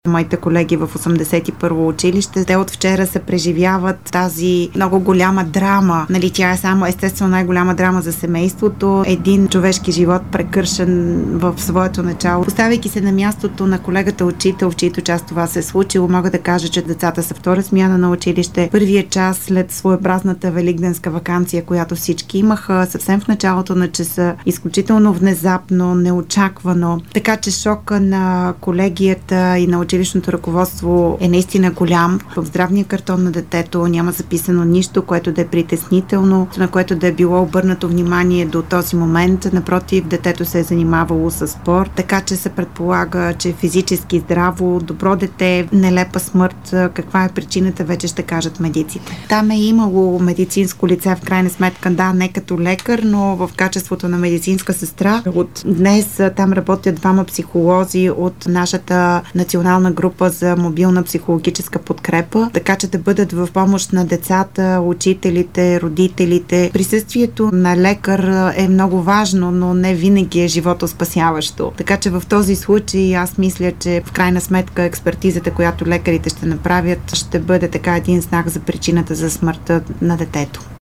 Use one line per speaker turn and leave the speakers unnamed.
Моите колеги в 81-во училище, те от вчера се преживяват тази много голяма драма. Тя е само естествено най-голяма драма за семейството. Един човешки живот прекършен в своето начало. Поставяйки се на мястото на колегата учител, в чието част това се е случило, мога да кажа, че децата са втора смяна на училище. Първият час след своеобразната великденска ваканция, която всички имаха, съвсем в началото на часа, изключително внезапно, неочаквано. Така че шока на колегията и на училищното ръководство е наистина голям. В здравния картон на детето няма записано нищо, което да е притеснително, на което да е било обърнато внимание до този момент. Напротив, детето се е занимавало с спорт, така че се предполага, че физически здраво, добро дете, нелепа смърт. Каква е причината, вече ще кажат медиците. Там е имало медицинско лице, в крайна сметка, да, не като лекар, но в качеството на медицинска сестра. От днес там работят двама психолози от нашата национална група за мобилна психологическа подкрепа, така че да бъдат в помощ на децата, учителите, родителите. Присъствието на лекар е много важно, но не винаги е животоспасяващо. Така че в този случай аз мисля, че в крайна сметка експертизата, която лекарите ще направят, ще бъде така един знак за причината за смъртта на детето.